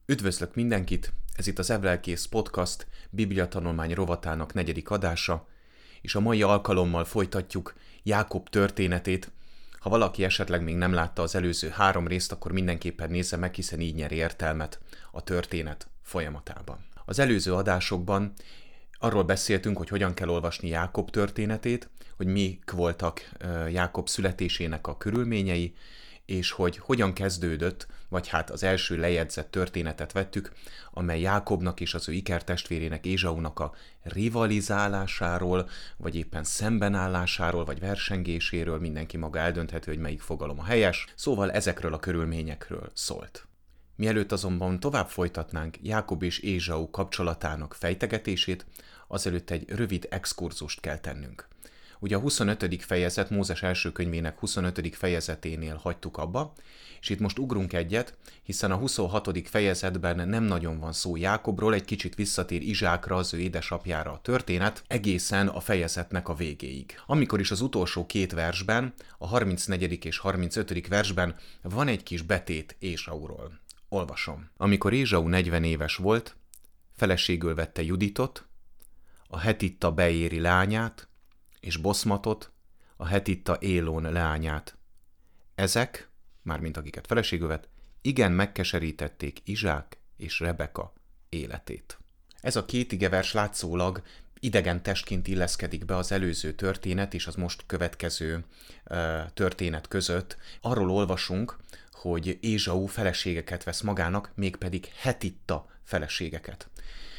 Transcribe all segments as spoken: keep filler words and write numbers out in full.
Üdvözlök mindenkit! Ez itt az Evlelkész Podcast Bibliatanulmány rovatának negyedik adása, és a mai alkalommal folytatjuk Jákob történetét. Ha valaki esetleg még nem látta az előző három részt, akkor mindenképpen nézze meg, hiszen így nyeri értelmet a történet folyamatában. Az előző adásokban arról beszéltünk, hogy hogyan kell olvasni Jákob történetét, hogy mik voltak Jákob születésének a körülményei, és hogy hogyan kezdődött, vagy hát az első lejegyzett történetet vettük, amely Jákobnak és az ő ikertestvérének, Ézsaunak a rivalizálásáról, vagy éppen szembenállásáról, vagy versengéséről, mindenki maga eldönthető, hogy melyik fogalom a helyes, szóval ezekről a körülményekről szólt. Mielőtt azonban tovább folytatnánk Jákob és Ézsau kapcsolatának fejtegetését, azelőtt egy rövid exkurzust kell tennünk. Ugye a huszonötödik fejezet, Mózes első könyvének huszonötödik fejezeténél hagytuk abba, és itt most ugrunk egyet, hiszen a huszonhatodik fejezetben nem nagyon van szó Jákobról, egy kicsit visszatér Izsákra, az ő édesapjára a történet, egészen a fejezetnek a végéig. Amikor is az utolsó két versben, a harmincnegyedik és harmincötödik versben van egy kis betét Ésauról. Olvasom. Amikor Ézsau negyven éves volt, feleségül vette Juditot, a hetitta Beéri lányát, és Boszmatot, a hetitta Élón leányát. Ezek, mármint akiket feleségül vett, igen megkeserítették Izsák és Rebeka életét. Ez a két igevers látszólag idegen testként illeszkedik be az előző történet és az most következő uh, történet között. Arról olvasunk, hogy Ézsau feleségeket vesz magának, mégpedig hetitta feleségeket.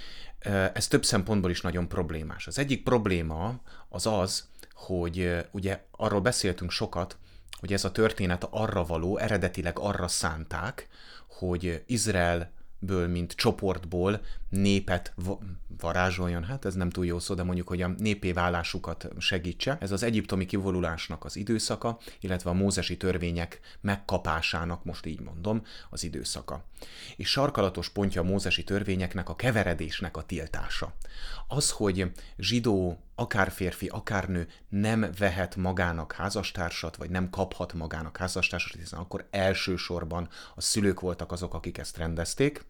Ez több szempontból is nagyon problémás. Az egyik probléma az az, hogy ugye arról beszéltünk sokat, hogy ez a történet arra való, eredetileg arra szánták, hogy Izraelből, mint csoportból népet varázsoljon, hát ez nem túl jó szó, de mondjuk, hogy a népé válásukat segítse. Ez az egyiptomi kivonulásnak az időszaka, illetve a mózesi törvények megkapásának, most így mondom, az időszaka. És sarkalatos pontja a mózesi törvényeknek a keveredésnek a tiltása. Az, hogy zsidó, akár férfi, akár nő nem vehet magának házastársat, vagy nem kaphat magának házastársat, hiszen akkor elsősorban a szülők voltak azok, akik ezt rendezték,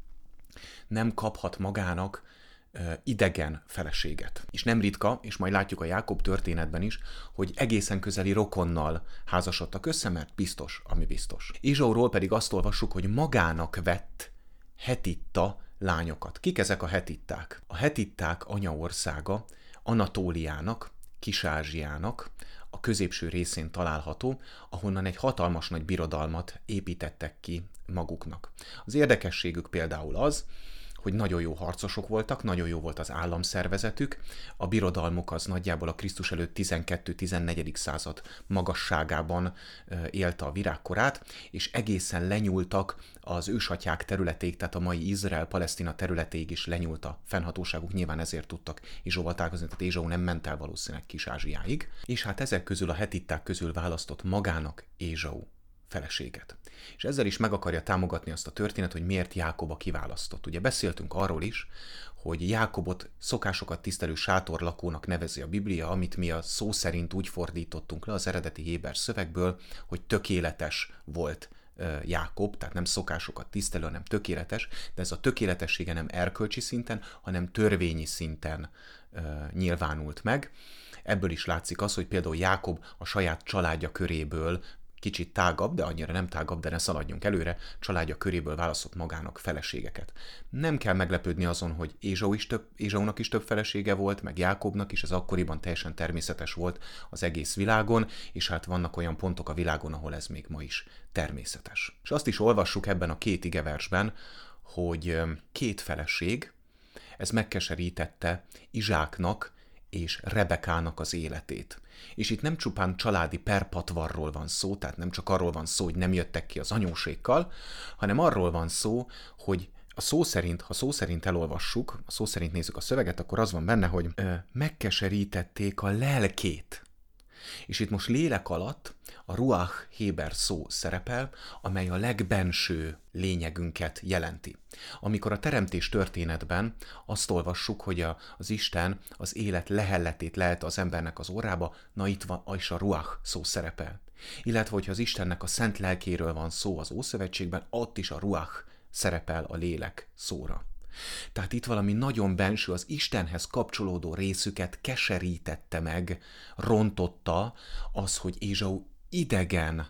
nem kaphat magának uh, idegen feleséget. És nem ritka, és majd látjuk a Jákob történetben is, hogy egészen közeli rokonnal házasodtak össze, mert biztos, ami biztos. Ézsauról pedig azt olvassuk, hogy magának vett hetitta lányokat. Kik ezek a hetitták? A hetitták anyaországa Anatóliának, Kis-Ázsiának a középső részén található, ahonnan egy hatalmas nagy birodalmat építettek ki maguknak. Az érdekességük például az, hogy nagyon jó harcosok voltak, nagyon jó volt az államszervezetük, a birodalmuk az nagyjából a Krisztus előtt tizenkettő-tizennegyedik század magasságában élte a virágkorát, és egészen lenyúltak az ősatyák területéig, tehát a mai Izrael-Palesztina területéig is lenyúlt a fennhatóságuk, nyilván ezért tudtak Ézsauval találkozni, tehát Ézsau nem ment el valószínűleg Kis-Ázsiáig, és hát ezek közül a hetitták közül választott magának Ézsau feleséget. És ezzel is meg akarja támogatni azt a történet, hogy miért Jákob a kiválasztott. Ugye beszéltünk arról is, hogy Jákobot szokásokat tisztelő sátorlakónak nevezi a Biblia, amit mi a szó szerint úgy fordítottunk le az eredeti héber szövegből, hogy tökéletes volt Jákob, tehát nem szokásokat tisztelő, hanem tökéletes, de ez a tökéletessége nem erkölcsi szinten, hanem törvényi szinten uh, nyilvánult meg. Ebből is látszik az, hogy például Jákob a saját családja köréből kicsit tágabb, de annyira nem tágabb, de ne szaladjunk előre, családja köréből választott magának feleségeket. Nem kell meglepődni azon, hogy Ézsau is több, Ézsaunak is több felesége volt, meg Jákobnak is, ez akkoriban teljesen természetes volt az egész világon, és hát vannak olyan pontok a világon, ahol ez még ma is természetes. És azt is olvassuk ebben a két igeversben, hogy két feleség, ez megkeserítette Izsáknak és Rebekának az életét. És itt nem csupán családi perpatvarról van szó, tehát nem csak arról van szó, hogy nem jöttek ki az anyósékkal, hanem arról van szó, hogy a szó szerint, ha szó szerint elolvassuk, a szó szerint nézzük a szöveget, akkor az van benne, hogy ö, megkeserítették a lelkét. És itt most lélek alatt a ruach héber szó szerepel, amely a legbenső lényegünket jelenti. Amikor a teremtés történetben azt olvassuk, hogy a, az Isten az élet lehelletét lehet az embernek az orrába, na itt van, és a ruach szó szerepel. Illetve, hogyha az Istennek a szent lelkéről van szó az Ószövetségben, ott is a ruach szerepel a lélek szóra. Tehát itt valami nagyon benső, az Istenhez kapcsolódó részüket keserítette meg, rontotta az, hogy Ézsau idegen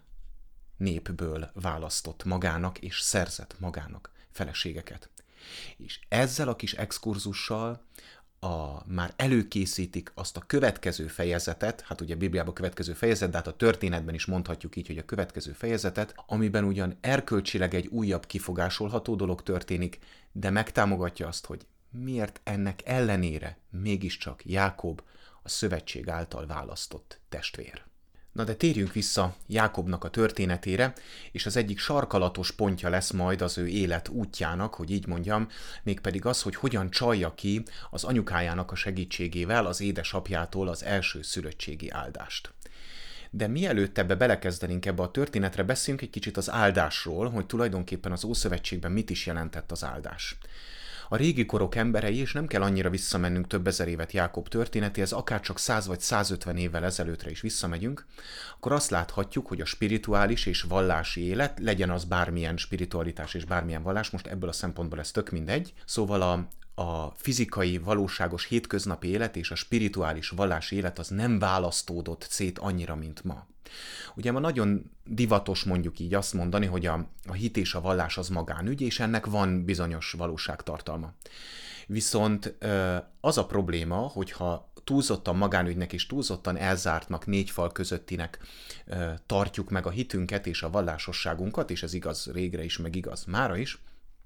népből választott magának, és szerzett magának feleségeket. És ezzel a kis exkurzussal a, már előkészítik azt a következő fejezetet, hát ugye a Bibliában a következő fejezet, de hát a történetben is mondhatjuk így, hogy a következő fejezetet, amiben ugyan erkölcsileg egy újabb kifogásolható dolog történik, de megtámogatja azt, hogy miért ennek ellenére mégiscsak Jákob a szövetség által választott testvér. Na de térjünk vissza Jákobnak a történetére, és az egyik sarkalatos pontja lesz majd az ő élet útjának, hogy így mondjam, mégpedig az, hogy hogyan csalja ki az anyukájának a segítségével az édesapjától az első szülöttségi áldást. De mielőtt ebbe belekezdenénk ebbe a történetre, beszéljünk egy kicsit az áldásról, hogy tulajdonképpen az Ószövetségben mit is jelentett az áldás. A régi korok emberei, és nem kell annyira visszamennünk több ezer évet Jákob történetéhez, akár csak száz vagy százötven évvel ezelőttre is visszamegyünk, akkor azt láthatjuk, hogy a spirituális és vallási élet, legyen az bármilyen spiritualitás és bármilyen vallás, most ebből a szempontból ez tök mindegy, szóval a a fizikai, valóságos hétköznapi élet és a spirituális vallási élet az nem választódott szét annyira, mint ma. Ugye ma nagyon divatos mondjuk így azt mondani, hogy a, a hit és a vallás az magánügy, és ennek van bizonyos valóságtartalma. Viszont az a probléma, hogyha túlzottan magánügynek és túlzottan elzártnak, négy fal közöttinek tartjuk meg a hitünket és a vallásosságunkat, és ez igaz régre is, meg igaz mára is,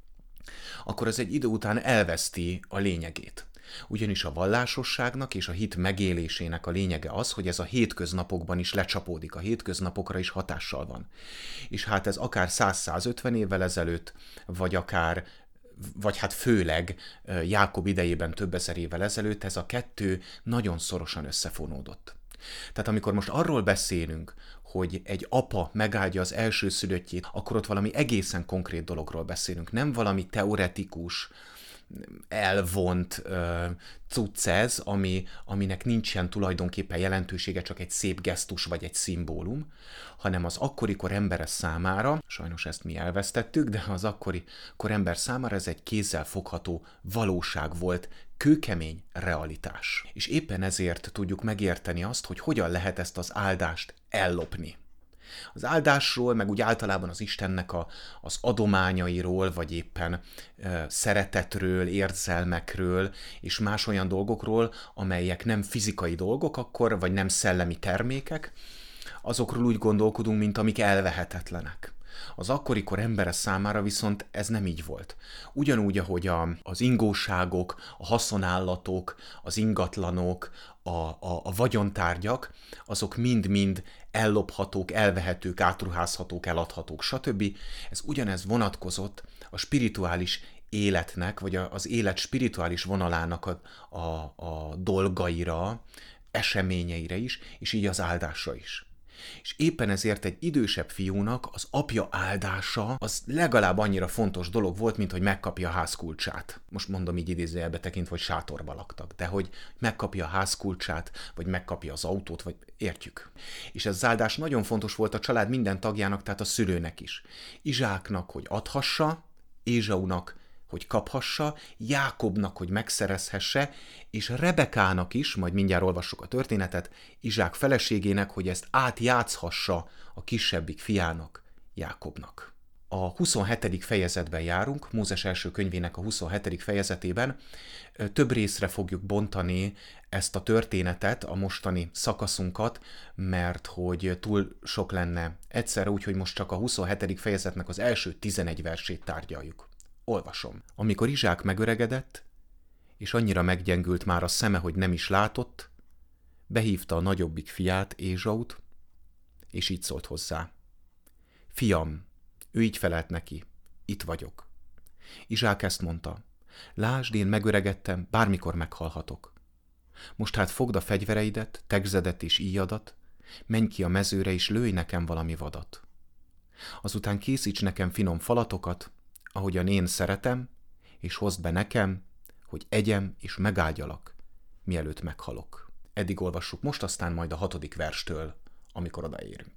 akkor ez egy idő után elveszti a lényegét. Ugyanis a vallásosságnak és a hit megélésének a lényege az, hogy ez a hétköznapokban is lecsapódik, a hétköznapokra is hatással van. És hát ez akár száz-százötven évvel ezelőtt, vagy akár, vagy hát főleg Jákob idejében több ezer évvel ezelőtt ez a kettő nagyon szorosan összefonódott. Tehát amikor most arról beszélünk, hogy egy apa megáldja az elsőszülöttjét, akkor ott valami egészen konkrét dologról beszélünk. Nem valami teoretikus, elvont uh, cucc ez, ami, aminek nincsen tulajdonképpen jelentősége, csak egy szép gesztus vagy egy szimbólum, hanem az akkorikor embere számára, sajnos ezt mi elvesztettük, de az akkorikor ember számára ez egy kézzel fogható valóság volt, kőkemény realitás. És éppen ezért tudjuk megérteni azt, hogy hogyan lehet ezt az áldást ellopni. Az áldásról, meg úgy általában az Istennek a, az adományairól, vagy éppen e, szeretetről, érzelmekről, és más olyan dolgokról, amelyek nem fizikai dolgok akkor, vagy nem szellemi termékek, azokról úgy gondolkodunk, mint amik elvehetetlenek. Az akkorikor embere számára viszont ez nem így volt. Ugyanúgy, ahogy a, az ingóságok, a haszonállatok, az ingatlanok, a, a, a vagyontárgyak, azok mind-mind ellophatók, elvehetők, átruházhatók, eladhatók, stb. Ez ugyanez vonatkozott a spirituális életnek, vagy az élet spirituális vonalának a, a, a dolgaira, eseményeire is, és így az áldásra is. És éppen ezért egy idősebb fiúnak az apja áldása az legalább annyira fontos dolog volt, mint hogy megkapja a házkulcsát. Most mondom így idézőjelbe tekintve, hogy sátorba laktak, de hogy megkapja a házkulcsát, vagy megkapja az autót, vagy értjük. És ez az áldás nagyon fontos volt a család minden tagjának, tehát a szülőnek is. Izsáknak, hogy adhassa, Ézsaunak, hogy kaphassa, Jákobnak, hogy megszerezhesse, és Rebekának is, majd mindjárt olvassuk a történetet, Izsák feleségének, hogy ezt átjátszhassa a kisebbik fiának, Jákobnak. A huszonhetedik fejezetben járunk, Mózes első könyvének a huszonhetedik fejezetében. Több részre fogjuk bontani ezt a történetet, a mostani szakaszunkat, mert hogy túl sok lenne egyszerre, úgyhogy most csak a huszonhetedik fejezetnek az első tizenegy versét tárgyaljuk. Olvasom. Amikor Izsák megöregedett, és annyira meggyengült már a szeme, hogy nem is látott, behívta a nagyobbik fiát, Ézsaut, és így szólt hozzá. Fiam, ő így felelt neki, itt vagyok. Izsák ezt mondta, lásd, én megöregedtem, bármikor meghalhatok. Most hát fogd a fegyvereidet, tegzedet és íjadat, menj ki a mezőre és lőj nekem valami vadat. Azután készíts nekem finom falatokat, ahogyan én szeretem, és hozd be nekem, hogy egyem és megáldjalak, mielőtt meghalok. Eddig olvassuk most, aztán majd a hatodik verstől, amikor odaérünk.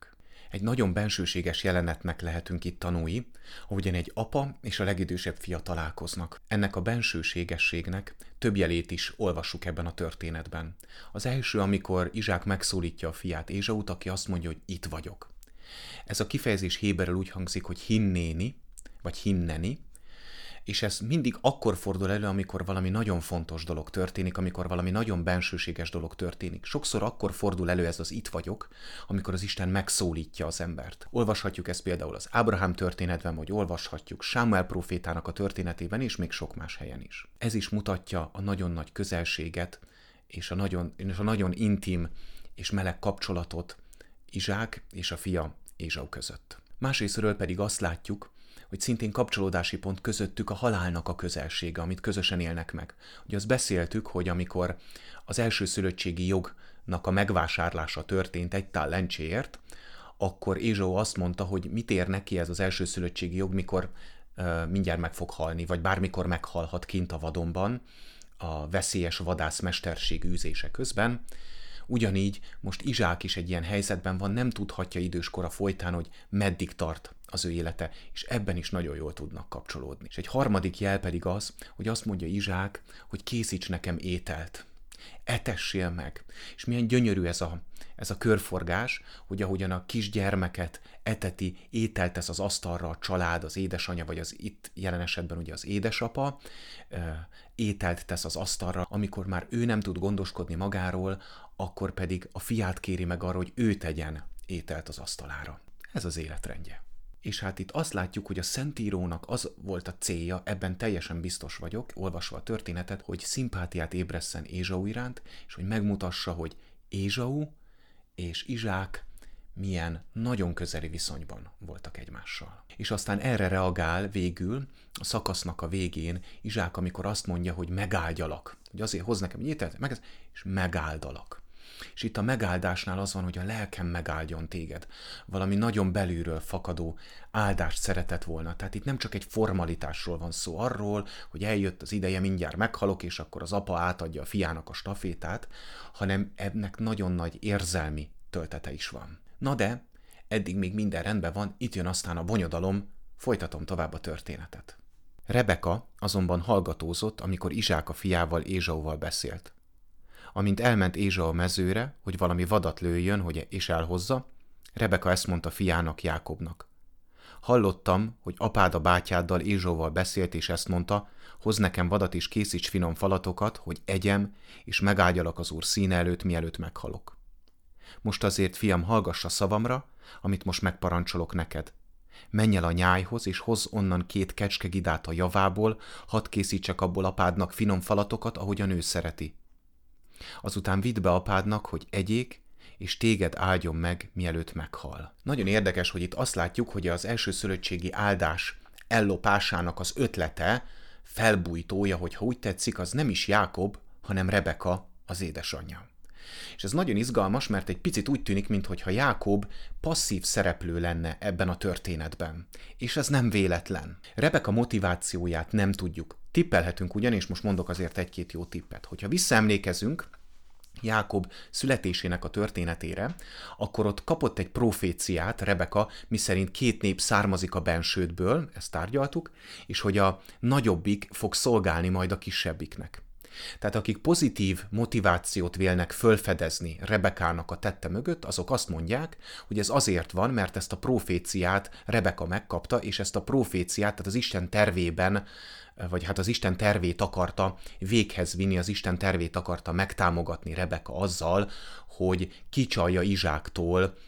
Egy nagyon bensőséges jelenetnek lehetünk itt tanúi, ahogyan egy apa és a legidősebb fia találkoznak. Ennek a bensőségességnek több jelét is olvassuk ebben a történetben. Az első, amikor Izsák megszólítja a fiát, Ézsaut, aki azt mondja, hogy itt vagyok. Ez a kifejezés héberül úgy hangzik, hogy hinnéni, vagy hinneni, és ez mindig akkor fordul elő, amikor valami nagyon fontos dolog történik, amikor valami nagyon bensőséges dolog történik. Sokszor akkor fordul elő ez az itt vagyok, amikor az Isten megszólítja az embert. Olvashatjuk ezt például az Ábrahám történetben, vagy olvashatjuk Sámuel prófétának a történetében, és még sok más helyen is. Ez is mutatja a nagyon nagy közelséget, és a nagyon, és a nagyon intim és meleg kapcsolatot Izsák és a fia Ézsau között. Másrésztről pedig azt látjuk, hogy szintén kapcsolódási pont közöttük a halálnak a közelsége, amit közösen élnek meg. Ugye azt beszéltük, hogy amikor az elsőszülöttségi jognak a megvásárlása történt egy tál lencséért, akkor Ézsau azt mondta, hogy mit ér neki ez az elsőszülöttségi jog, mikor uh, mindjárt meg fog halni, vagy bármikor meghalhat kint a vadonban a veszélyes vadászmesterség űzése közben. Ugyanígy most Izsák is egy ilyen helyzetben van, nem tudhatja időskora folytán, hogy meddig tart az ő élete, és ebben is nagyon jól tudnak kapcsolódni. És egy harmadik jel pedig az, hogy azt mondja Izsák, hogy készíts nekem ételt, etessél meg. És milyen gyönyörű ez a, ez a körforgás, hogy ahogyan a kisgyermeket eteti, ételt tesz az asztalra a család, az édesanyja, vagy az itt jelen esetben ugye az édesapa, ételt tesz az asztalra, amikor már ő nem tud gondoskodni magáról, akkor pedig a fiát kéri meg arra, hogy ő tegyen ételt az asztalára. Ez az életrendje. És hát itt azt látjuk, hogy a Szentírónak az volt a célja, ebben teljesen biztos vagyok, olvasva a történetet, hogy szimpátiát ébresszen Ézsau iránt, és hogy megmutassa, hogy Ézsau és Izsák milyen nagyon közeli viszonyban voltak egymással. És aztán erre reagál végül a szakasznak a végén Izsák, amikor azt mondja, hogy megáldjalak. Hogy azért hoz nekem egy ételt, meg, és megáldalak. És itt a megáldásnál az van, hogy a lelkem megáldjon téged. Valami nagyon belülről fakadó áldást szeretett volna. Tehát itt nem csak egy formalitásról van szó, arról, hogy eljött az ideje, mindjárt meghalok, és akkor az apa átadja a fiának a stafétát, hanem ennek nagyon nagy érzelmi töltete is van. Na de, eddig még minden rendben van, itt jön aztán a bonyodalom, folytatom tovább a történetet. Rebeka azonban hallgatózott, amikor Izsák a fiával Ézsauval beszélt. Amint elment Ézsau a mezőre, hogy valami vadat lőjön, hogy és elhozza, Rebeka ezt mondta fiának, Jákobnak. Hallottam, hogy apád a bátyáddal Ézsauval beszélt, és ezt mondta, hozz nekem vadat és készíts finom falatokat, hogy egyem, és megáldjalak az Úr színe előtt, mielőtt meghalok. Most azért, fiam, hallgass a szavamra, amit most megparancsolok neked. Menj el a nyájhoz, és hozz onnan két kecskegidát a javából, hadd készítsek abból apádnak finom falatokat, ahogyan ő szereti. Azután vidd be apádnak, hogy egyék, és téged áldjon meg, mielőtt meghal. Nagyon érdekes, hogy itt azt látjuk, hogy az elsőszülöttségi áldás ellopásának az ötlete, felbújtója, hogy ha úgy tetszik, az nem is Jákob, hanem Rebeka, az édesanyja. És ez nagyon izgalmas, mert egy picit úgy tűnik, mintha Jákob passzív szereplő lenne ebben a történetben. És ez nem véletlen. Rebeka motivációját nem tudjuk. Tippelhetünk ugyanis, most mondok azért egy-két jó tippet. Hogyha visszaemlékezünk Jákob születésének a történetére, akkor ott kapott egy proféciát Rebeka, miszerint két nép származik a bensődből, ezt tárgyaltuk, és hogy a nagyobbik fog szolgálni majd a kisebbiknek. Tehát akik pozitív motivációt vélnek fölfedezni Rebekának a tette mögött, azok azt mondják, hogy ez azért van, mert ezt a proféciát Rebeka megkapta, és ezt a proféciát, tehát az Isten tervében, vagy hát az Isten tervét akarta véghez vinni, az Isten tervét akarta megtámogatni Rebeka azzal, hogy kicsalja Izsáktól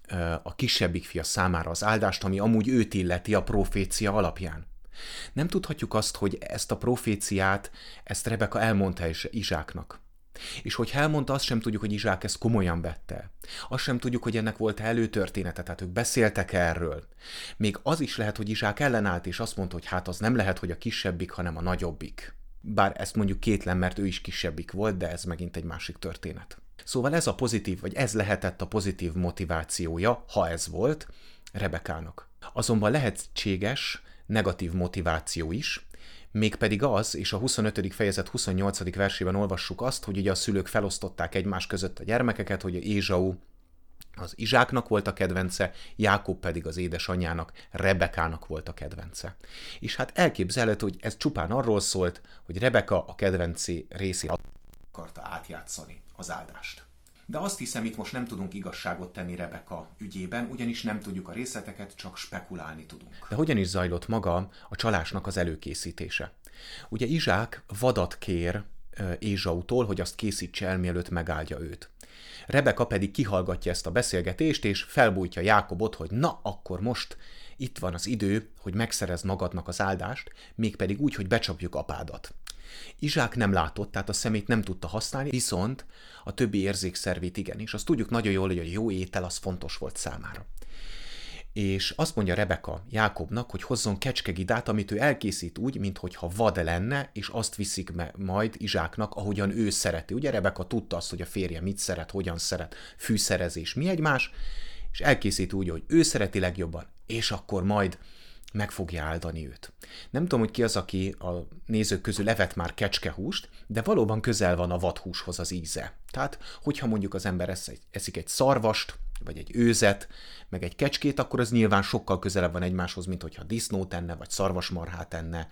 a kisebbik fia számára az áldást, ami amúgy őt illeti a profécia alapján. Nem tudhatjuk azt, hogy ezt a proféciát, ezt Rebeka elmondta is Izsáknak. És hogyha elmondta, azt sem tudjuk, hogy Izsák ezt komolyan vette. Azt sem tudjuk, hogy ennek volt előtörténete, tehát ők beszéltek erről. Még az is lehet, hogy Izsák ellenállt, és azt mondta, hogy hát az nem lehet, hogy a kisebbik, hanem a nagyobbik. Bár ezt mondjuk kétlem, mert ő is kisebbik volt, de ez megint egy másik történet. Szóval ez a pozitív, vagy ez lehetett a pozitív motivációja, ha ez volt, Rebekának. Azonban lehetséges negatív motiváció is, mégpedig az, és a huszonötödik fejezet huszonnyolcadik versében olvassuk azt, hogy ugye a szülők felosztották egymás között a gyermekeket, hogy Ézsau az Izsáknak volt a kedvence, Jákob pedig az édesanyjának, Rebekának volt a kedvence. És hát elképzelhető, hogy ez csupán arról szólt, hogy Rebeka a kedvenci részét akarta átjátszani az áldást. De azt hiszem, itt most nem tudunk igazságot tenni Rebeka ügyében, ugyanis nem tudjuk a részleteket, csak spekulálni tudunk. De hogyan is zajlott maga a csalásnak az előkészítése? Ugye Izsák vadat kér Ézsautól, hogy azt készítse el, mielőtt megáldja őt. Rebeka pedig kihallgatja ezt a beszélgetést, és felbújtja Jákobot, hogy na, akkor most itt van az idő, hogy megszerezd magadnak az áldást, mégpedig úgy, hogy becsapjuk apádat. Izsák nem látott, tehát a szemét nem tudta használni, viszont a többi érzékszervét igen, és azt tudjuk nagyon jól, hogy a jó étel az fontos volt számára. És azt mondja Rebeka Jákobnak, hogy hozzon kecskegidát, amit ő elkészít úgy, minthogyha vad lenne, és azt viszik majd Izsáknak, ahogyan ő szereti. Ugye Rebeka tudta azt, hogy a férje mit szeret, hogyan szeret, fűszerezés, mi egymás, és elkészít úgy, hogy ő szereti legjobban, és akkor majd meg fogja áldani őt. Nem tudom, hogy ki az, aki a nézők közül evett már kecskehúst, de valóban közel van a vadhúshoz az íze. Tehát, hogyha mondjuk az ember eszik egy szarvast, vagy egy őzet, meg egy kecskét, akkor az nyilván sokkal közelebb van egymáshoz, mint hogyha disznót enne, vagy szarvasmarhát enne,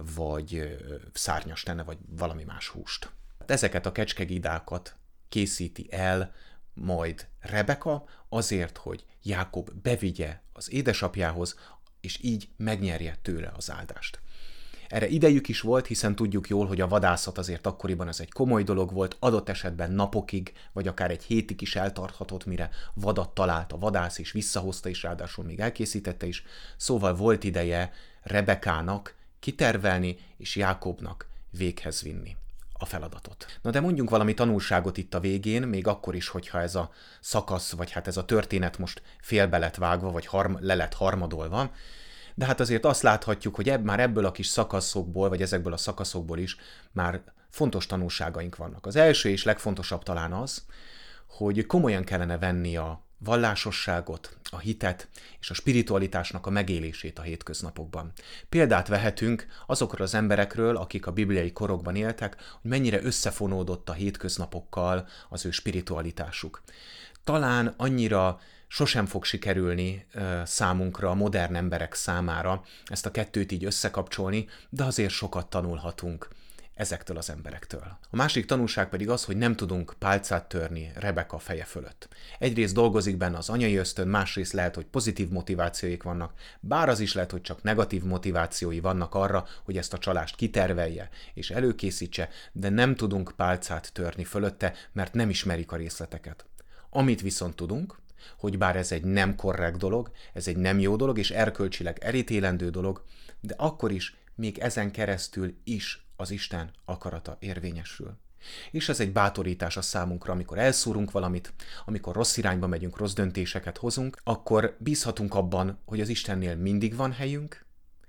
vagy szárnyast enne, vagy valami más húst. Ezeket a kecskegidákat készíti el majd Rebeka azért, hogy Jákob bevigye az édesapjához, és így megnyerje tőle az áldást. Erre idejük is volt, hiszen tudjuk jól, hogy a vadászat azért akkoriban ez egy komoly dolog volt, adott esetben napokig, vagy akár egy hétig is eltarthatott, mire vadat talált a vadász, és visszahozta, és ráadásul még elkészítette is. Szóval volt ideje Rebekának kitervelni, és Jákobnak véghez vinni a feladatot. Na de mondjunk valami tanulságot itt a végén, még akkor is, hogyha ez a szakasz, vagy hát ez a történet most félbe lett vágva, vagy harm, le lett harmadolva, de hát azért azt láthatjuk, hogy ebb, már ebből a kis szakaszokból, vagy ezekből a szakaszokból is már fontos tanulságaink vannak. Az első és legfontosabb talán az, hogy komolyan kellene venni a vallásosságot, a hitet és a spiritualitásnak a megélését a hétköznapokban. Példát vehetünk azokról az emberekről, akik a bibliai korokban éltek, hogy mennyire összefonódott a hétköznapokkal az ő spiritualitásuk. Talán annyira sosem fog sikerülni uh, számunkra, a modern emberek számára ezt a kettőt így összekapcsolni, de azért sokat tanulhatunk ezektől az emberektől. A másik tanulság pedig az, hogy nem tudunk pálcát törni Rebeka feje fölött. Egyrészt dolgozik benne az anyai ösztön, másrészt lehet, hogy pozitív motivációik vannak, bár az is lehet, hogy csak negatív motivációi vannak arra, hogy ezt a csalást kitervelje és előkészítse, de nem tudunk pálcát törni fölötte, mert nem ismerik a részleteket. Amit viszont tudunk, hogy bár ez egy nem korrekt dolog, ez egy nem jó dolog, és erkölcsileg elítélendő dolog, de akkor is még ezen keresztül is az Isten akarata érvényesül. És ez egy bátorítás a számunkra, amikor elszúrunk valamit, amikor rossz irányba megyünk, rossz döntéseket hozunk, akkor bízhatunk abban, hogy az Istennél mindig van helyünk,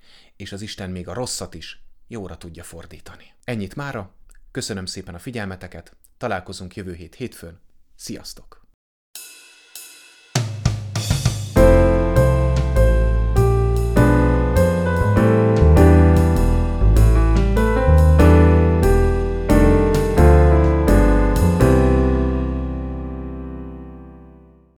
és az Isten még a rosszat is jóra tudja fordítani. Ennyit mára, köszönöm szépen a figyelmeteket, találkozunk jövő hét hétfőn, sziasztok!